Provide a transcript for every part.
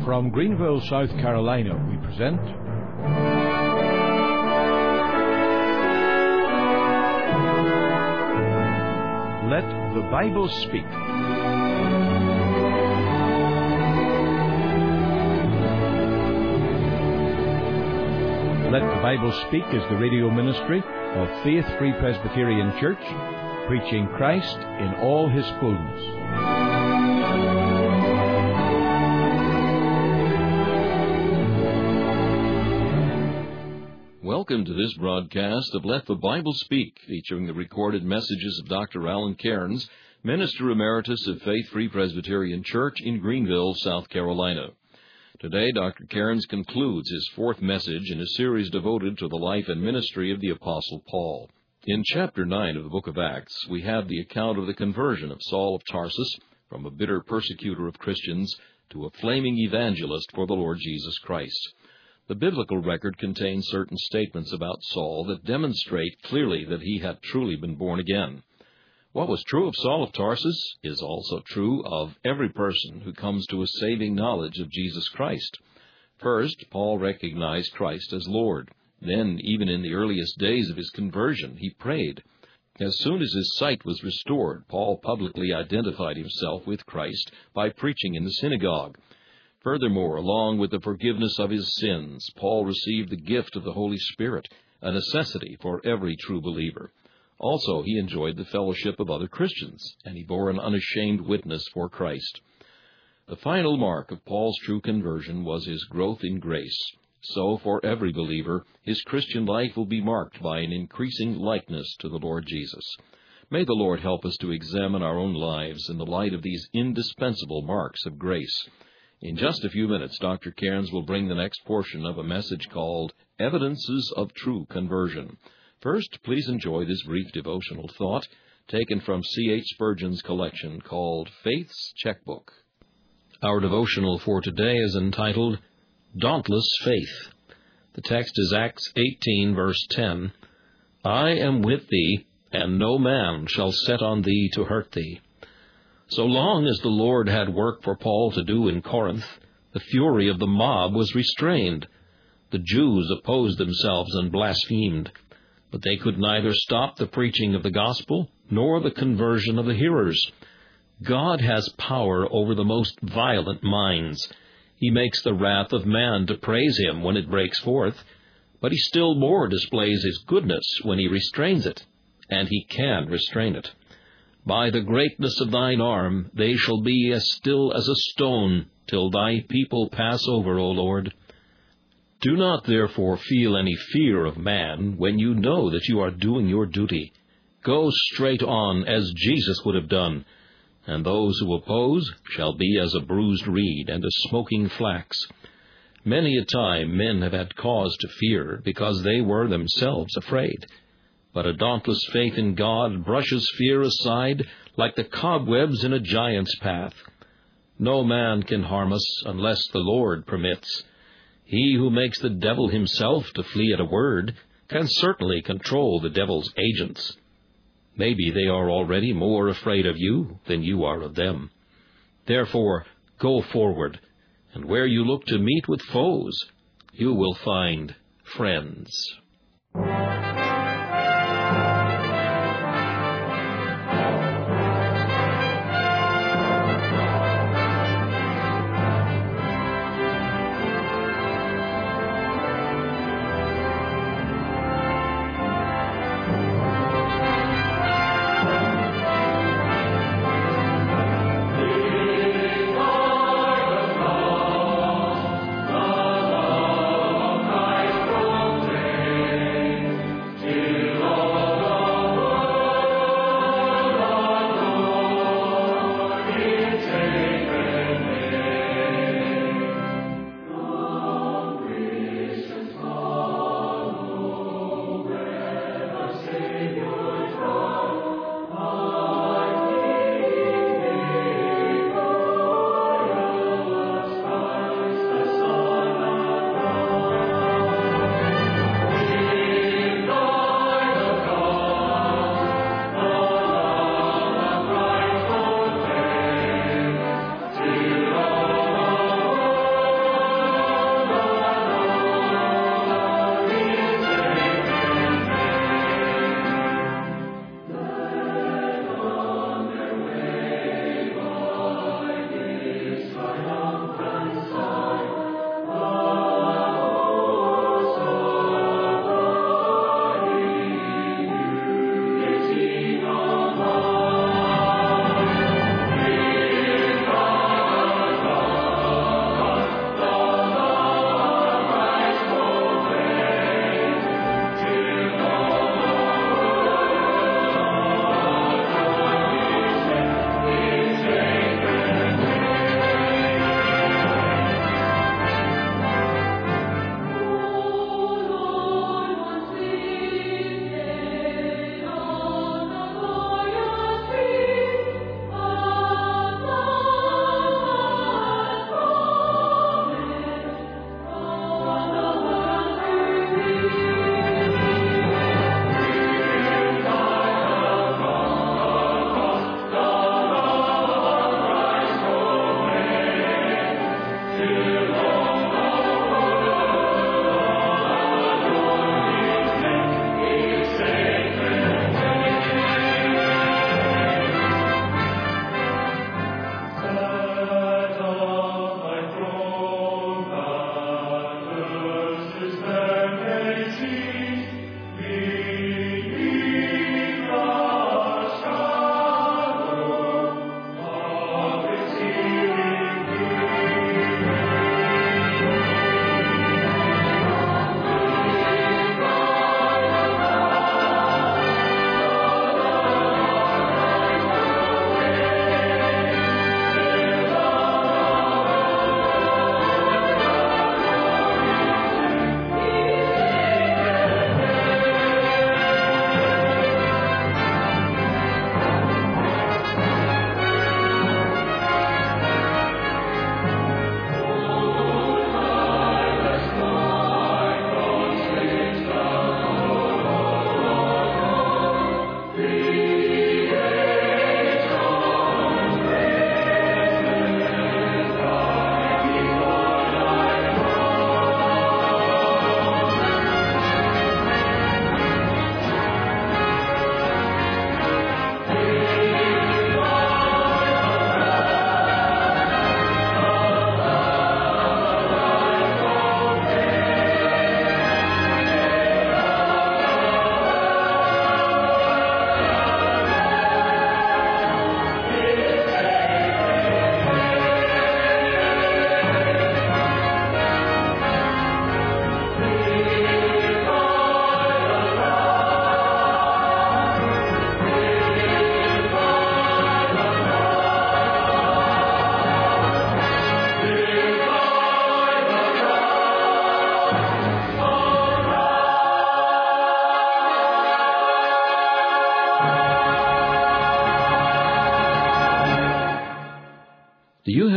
From Greenville, South Carolina, we present Let the Bible Speak. Let the Bible Speak is the radio ministry of Faith Free Presbyterian Church, preaching Christ in all His fullness. Welcome to this broadcast of Let the Bible Speak, featuring the recorded messages of Dr. Alan Cairns, Minister Emeritus of Faith Free Presbyterian Church in Greenville, South Carolina. Today, Dr. Cairns concludes his fourth message in a series devoted to the life and ministry of the Apostle Paul. In chapter 9 of the book of Acts, we have the account of the conversion of Saul of Tarsus from a bitter persecutor of Christians to a flaming evangelist for the Lord Jesus Christ. The biblical record contains certain statements about Saul that demonstrate clearly that he had truly been born again. What was true of Saul of Tarsus is also true of every person who comes to a saving knowledge of Jesus Christ. First, Paul recognized Christ as Lord. Then, even in the earliest days of his conversion, he prayed. As soon as his sight was restored, Paul publicly identified himself with Christ by preaching in the synagogue. Furthermore, along with the forgiveness of his sins, Paul received the gift of the Holy Spirit, a necessity for every true believer. Also, he enjoyed the fellowship of other Christians, and he bore an unashamed witness for Christ. The final mark of Paul's true conversion was his growth in grace. So, for every believer, his Christian life will be marked by an increasing likeness to the Lord Jesus. May the Lord help us to examine our own lives in the light of these indispensable marks of grace. In just a few minutes, Dr. Cairns will bring the next portion of a message called Evidences of True Conversion. First, please enjoy this brief devotional thought taken from C.H. Spurgeon's collection called Faith's Checkbook. Our devotional for today is entitled Dauntless Faith. The text is Acts 18, verse 10. I am with thee, and no man shall set on thee to hurt thee. So long as the Lord had work for Paul to do in Corinth, the fury of the mob was restrained. The Jews opposed themselves and blasphemed, but they could neither stop the preaching of the gospel nor the conversion of the hearers. God has power over the most violent minds. He makes the wrath of man to praise him when it breaks forth, but he still more displays his goodness when he restrains it, and he can restrain it. By the greatness of thine arm they shall be as still as a stone, till thy people pass over, O Lord. Do not therefore feel any fear of man when you know that you are doing your duty. Go straight on as Jesus would have done, and those who oppose shall be as a bruised reed and a smoking flax. Many a time men have had cause to fear because they were themselves afraid. But a dauntless faith in God brushes fear aside like the cobwebs in a giant's path. No man can harm us unless the Lord permits. He who makes the devil himself to flee at a word can certainly control the devil's agents. Maybe they are already more afraid of you than you are of them. Therefore, go forward, and where you look to meet with foes, you will find friends.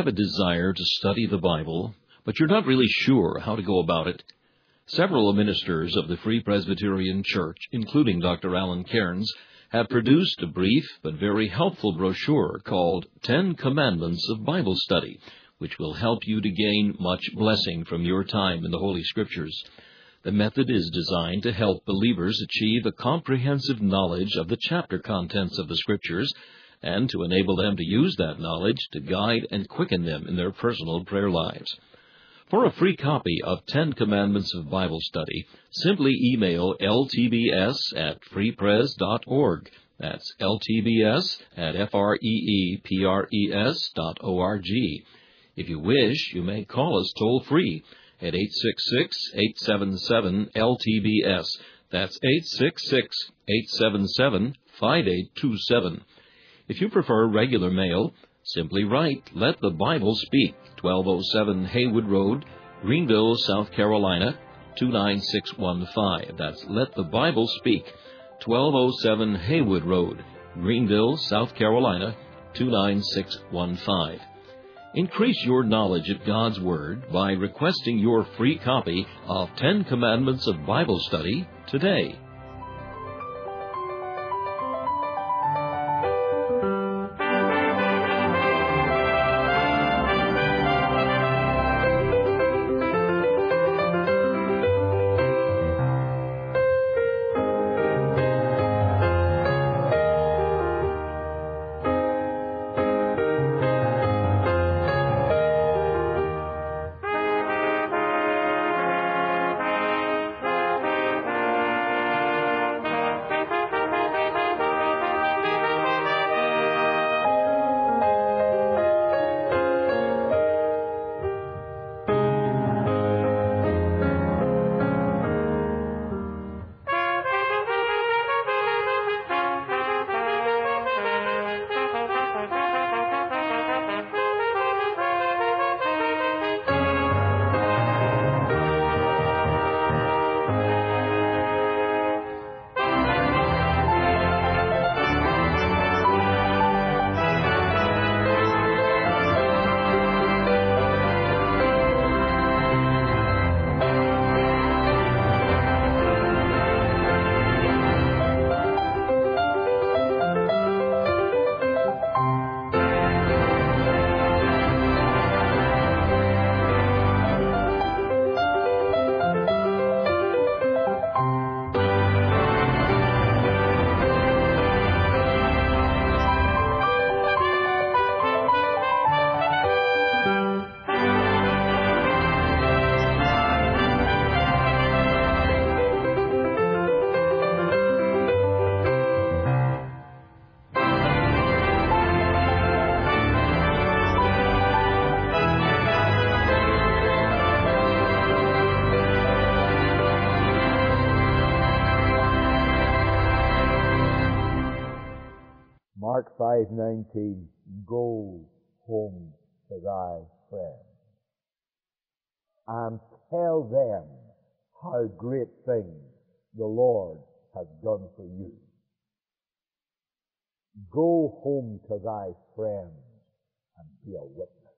have a desire to study the Bible, but you're not really sure how to go about it? Several ministers of the Free Presbyterian Church, including Dr. Alan Cairns, have produced a brief but very helpful brochure called 10 Commandments of Bible Study, which will help you to gain much blessing from your time in the Holy Scriptures. The method is designed to help believers achieve a comprehensive knowledge of the chapter contents of the Scriptures and to enable them to use that knowledge to guide and quicken them in their personal prayer lives. For a free copy of 10 Commandments of Bible Study, simply email ltbs@freepres.org. That's ltbs@freepres.org. If you wish, you may call us toll-free at 866-877-LTBS. That's 866-877-5827. If you prefer regular mail, simply write Let the Bible Speak, 1207 Haywood Road, Greenville, South Carolina, 29615. That's Let the Bible Speak, 1207 Haywood Road, Greenville, South Carolina, 29615. Increase your knowledge of God's Word by requesting your free copy of 10 Commandments of Bible Study today. Mark 5:19, go home to thy friends and tell them how great things the Lord has done for you. Go home to thy friends and be a witness.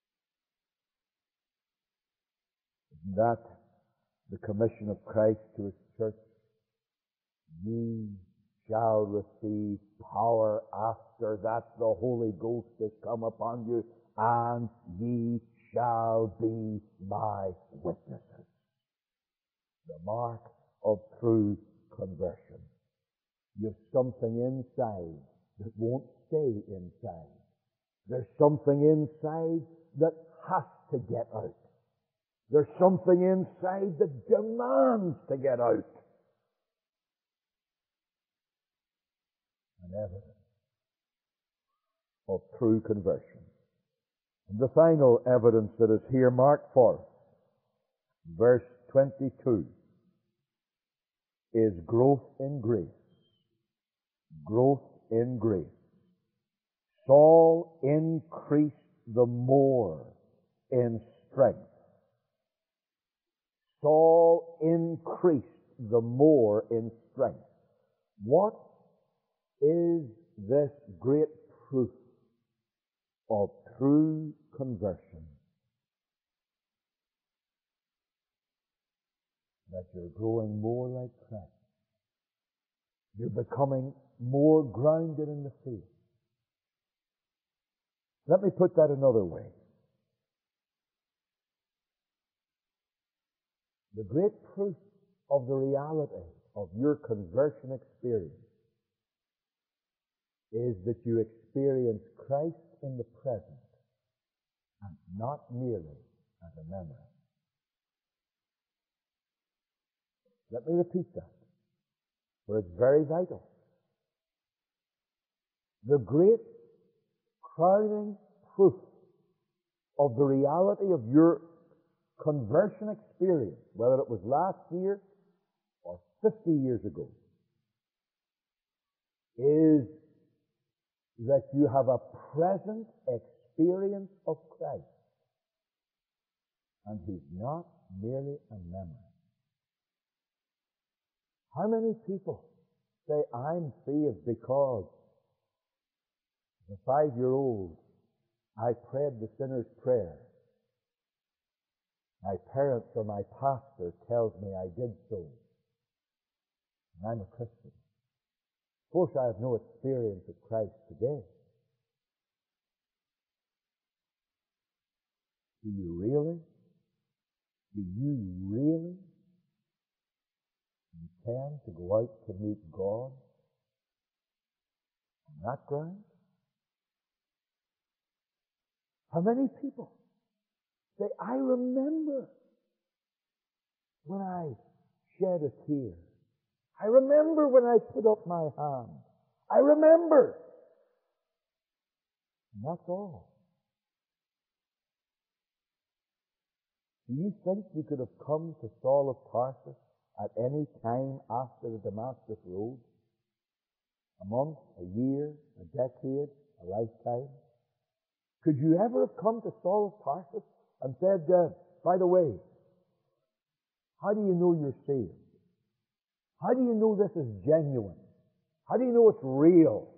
Isn't that the commission of Christ to His church? Ye shall receive power after that the Holy Ghost has come upon you, and ye shall be my witnesses. The mark of true conversion. You've something inside that won't stay inside. There's something inside that has to get out. There's something inside that demands to get out. An evidence of true conversion. And the final evidence that is here marked for us, verse 22, is growth in grace. Growth in grace. Saul increased the more in strength. Saul increased the more in strength. What is this great proof of true conversion. That you're growing more like Christ. You're becoming more grounded in the faith. Let me put that another way. The great proof of the reality of your conversion experience is that you experience Christ in the present and not merely as a memory. Let me repeat that, for it's very vital. The great crowning proof of the reality of your conversion experience, whether it was last year or 50 years ago, is that you have a present experience of Christ. And He's not merely a memory. How many people say, I'm saved because as a 5-year-old I prayed the sinner's prayer. My parents or my pastor tells me I did so. And I'm a Christian. Of course, I have no experience of Christ today. Do you really intend to go out to meet God on that ground? How many people say, I remember when I shed a tear. I remember when I put up my hand. I remember. And that's all. Do you think you could have come to Saul of Tarsus at any time after the Damascus Road? A month, a year, a decade, a lifetime? Could you ever have come to Saul of Tarsus and said, by the way, how do you know you're saved? How do you know this is genuine? How do you know it's real?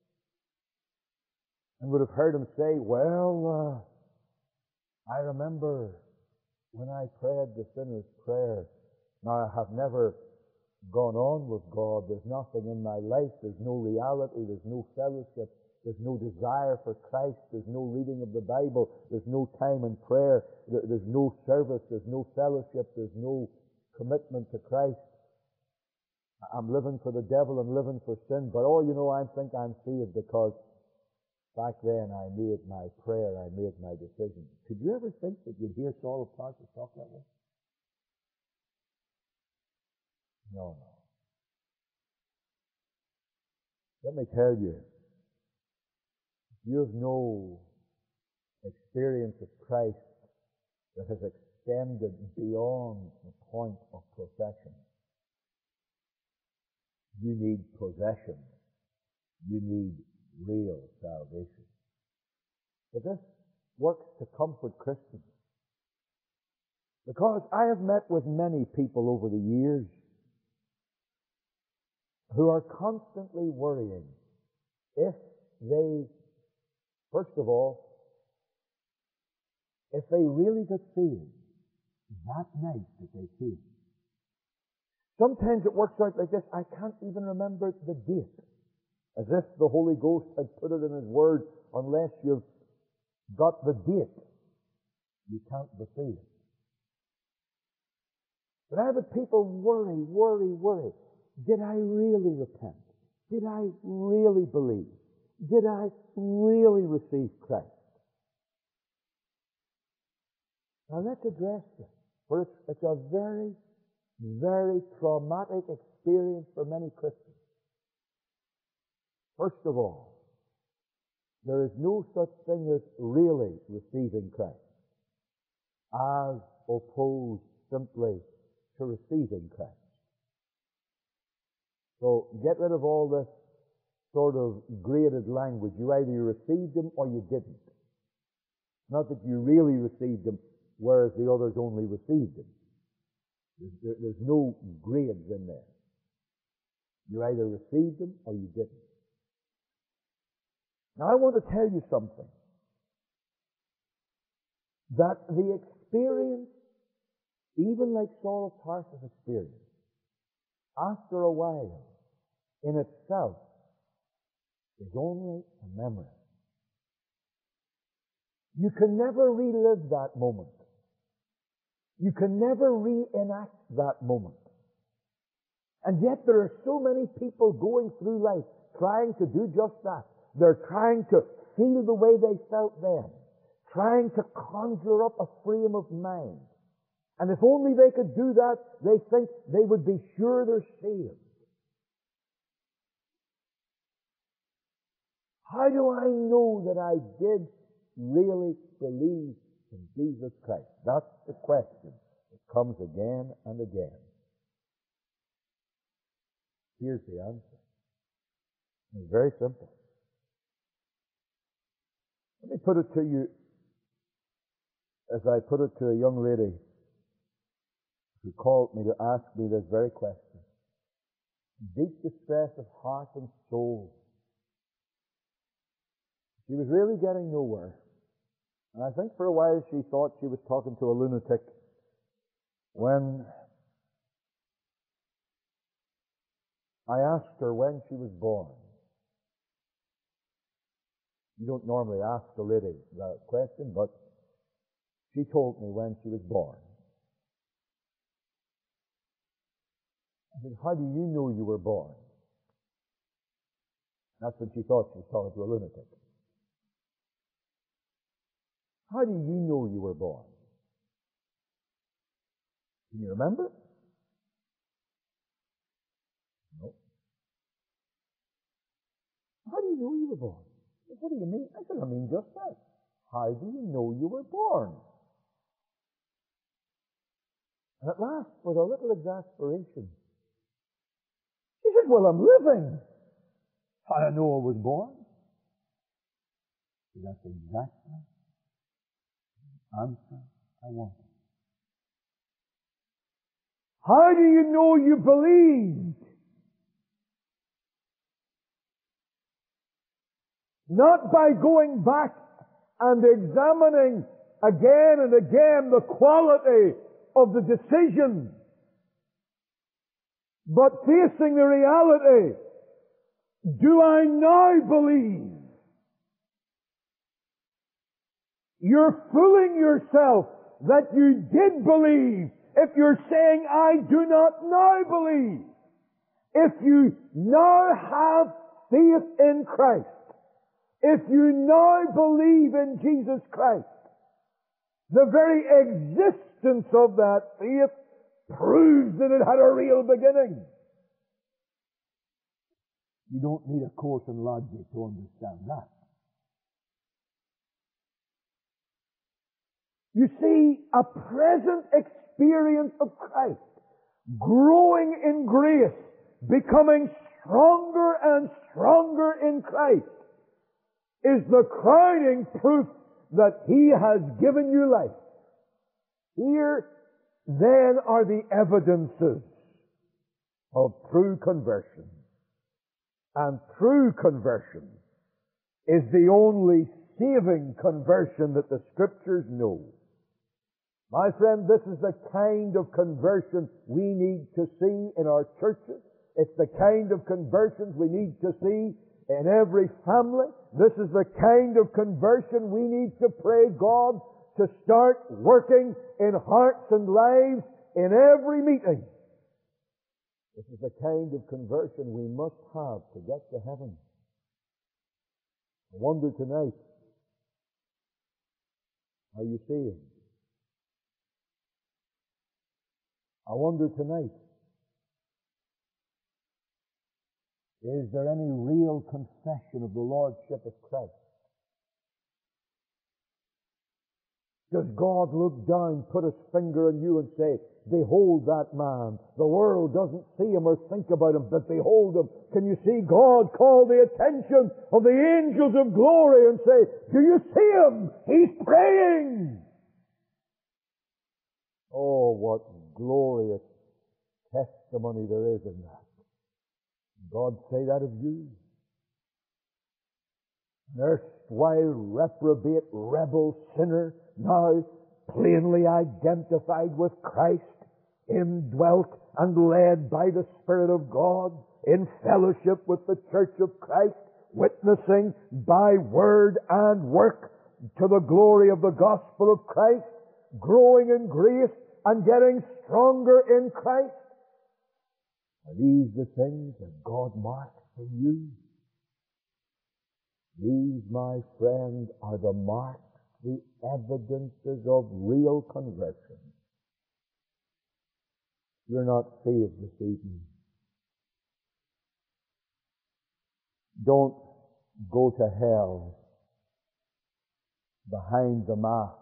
And would have heard him say, well, I remember when I prayed the sinner's prayer. Now, I have never gone on with God. There's nothing in my life. There's no reality. There's no fellowship. There's no desire for Christ. There's no reading of the Bible. There's no time in prayer. There's no service. There's no fellowship. There's no commitment to Christ. I'm living for the devil and living for sin. But I think I'm saved because back then I made my prayer. I made my decision. Could you ever think that you'd hear Saul of Tarsus talk that way? No. Let me tell you, you have no experience of Christ that has extended beyond the point of profession. You need possession. You need real salvation. But this works to comfort Christians. Because I have met with many people over the years who are constantly worrying if they, first of all, if they really got saved that night that they came. Sometimes it works out like this. I can't even remember the date. As if the Holy Ghost had put it in His Word. Unless you've got the date, you can't be saved. But I have had people worry. Did I really repent? Did I really believe? Did I really receive Christ? Now let's address this. For it's a very, very traumatic experience for many Christians. First of all, there is no such thing as really receiving Christ, as opposed simply to receiving Christ. So get rid of all this sort of graded language. You either received Him or you didn't. Not that you really received Him, whereas the others only received Him. There's no grades in there. You either received Him or you didn't. Now I want to tell you something. that the experience, even like Saul of Tarsus' experience, after a while, in itself, is only a memory. You can never relive that moment. You can never reenact that moment. And yet there are so many people going through life trying to do just that. They're trying to feel the way they felt then, trying to conjure up a frame of mind. And if only they could do that, they think they would be sure they're saved. How do I know that I did really believe in Jesus Christ? That's the question. It comes again and again. Here's the answer. It's very simple. Let me put it to you as I put it to a young lady who called me to ask me this very question. Deep distress of heart and soul. She was really getting nowhere. And I think for a while she thought she was talking to a lunatic when I asked her when she was born. You don't normally ask a lady that question, but she told me when she was born. I said, how do you know you were born? That's when she thought she was talking to a lunatic. How do you know you were born? Can you remember? No. How do you know you were born? What do you mean? I said, I mean just that. How do you know you were born? And at last, with a little exasperation, she said, well, I'm living. How do I know I was born? So that's exactly the answer I wanted. How do you know you believed? Not by going back and examining again and again the quality of the decision, but facing the reality. Do I now believe? You're fooling yourself that you did believe if you're saying, I do not now believe. If you now have faith in Christ, if you now believe in Jesus Christ, the very existence of that faith proves that it had a real beginning. You don't need a course in logic to understand that. You see, a present experience of Christ, growing in grace, becoming stronger and stronger in Christ, is the crowning proof that He has given you life. Here, then, are the evidences of true conversion. And true conversion is the only saving conversion that the Scriptures know. My friend, this is the kind of conversion we need to see in our churches. It's the kind of conversions we need to see in every family. This is the kind of conversion we need to pray God to start working in hearts and lives in every meeting. This is the kind of conversion we must have to get to heaven. I wonder tonight, are you saved? I wonder tonight, is there any real confession of the Lordship of Christ? Does God look down, put His finger on you and say, behold that man. The world doesn't see him or think about him, but behold him. Can you see God call the attention of the angels of glory and say, do you see him? He's praying. Oh, what glorious testimony there is in that. God say that of you. An erstwhile reprobate, rebel sinner, now plainly identified with Christ, indwelt and led by the Spirit of God, in fellowship with the Church of Christ, witnessing by word and work to the glory of the gospel of Christ, growing in grace and getting stronger in Christ. Are these the things that God marks for you? These, my friend, are the marks, the evidences of real conversion. You're not saved this evening. Don't go to hell behind the mask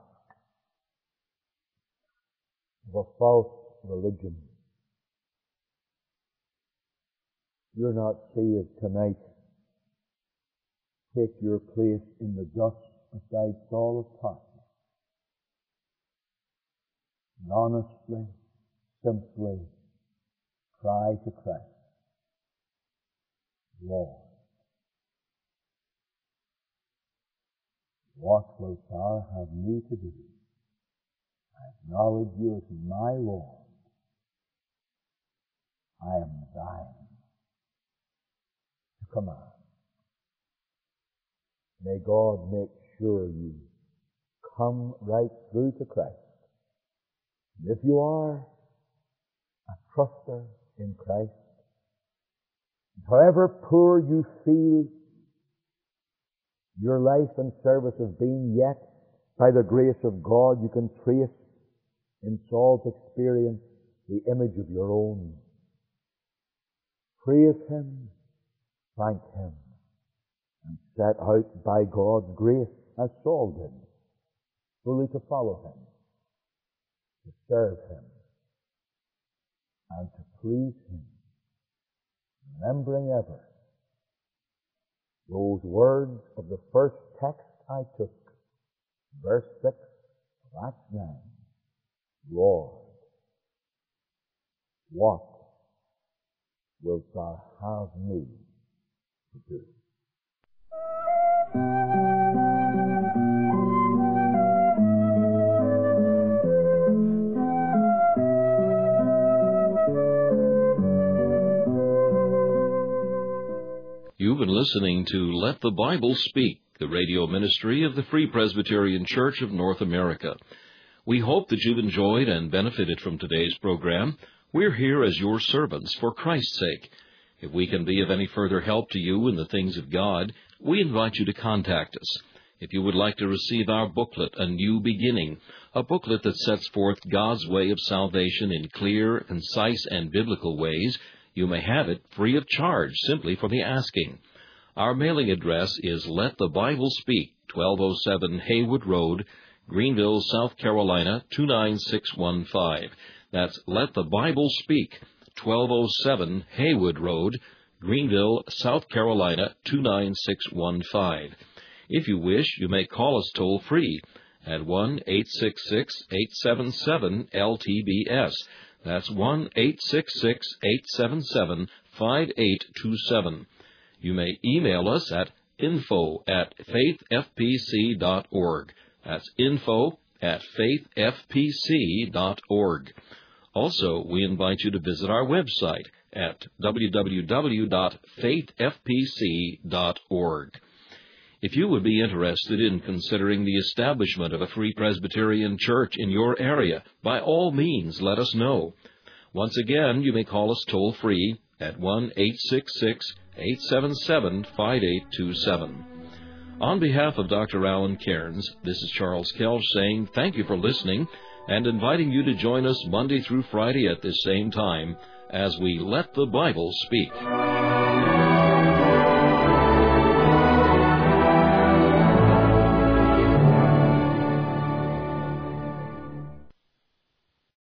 of a false religion. You're not saved tonight. Take your place in the dust beside Saul of Tarsus. And honestly, simply cry to Christ, Lord, what wilt thou have me to do? I acknowledge you as my Lord. I am thine to command. May God make sure you come right through to Christ. And if you are a truster in Christ, however poor you feel your life and service have been, yet by the grace of God you can trace in Saul's experience the image of your own. Praise Him, thank Him, and set out by God's grace, as Saul did, fully to follow Him, to serve Him, and to please Him, remembering ever those words of the first text I took, verse 6 of Acts 9, Lord, what wilt thou have me to do? You've been listening to Let the Bible Speak, the radio ministry of the Free Presbyterian Church of North America. We hope that you've enjoyed and benefited from today's program. We're here as your servants for Christ's sake. If we can be of any further help to you in the things of God, we invite you to contact us. If you would like to receive our booklet, A New Beginning, a booklet that sets forth God's way of salvation in clear, concise, and biblical ways, you may have it free of charge, simply for the asking. Our mailing address is Let the Bible Speak, 1207 Haywood Road, Greenville, South Carolina, 29615. That's Let the Bible Speak, 1207 Haywood Road, Greenville, South Carolina, 29615. If you wish, you may call us toll-free at 1-866-877-LTBS. That's 1-866-877-5827. You may email us at info@faithfpc.org. That's info@faithfpc.org. Also, we invite you to visit our website at www.faithfpc.org. If you would be interested in considering the establishment of a Free Presbyterian Church in your area, by all means, let us know. Once again, you may call us toll-free at 1-866-877-5827. On behalf of Dr. Alan Cairns, this is Charles Kelch saying thank you for listening and inviting you to join us Monday through Friday at this same time as we Let the Bible Speak.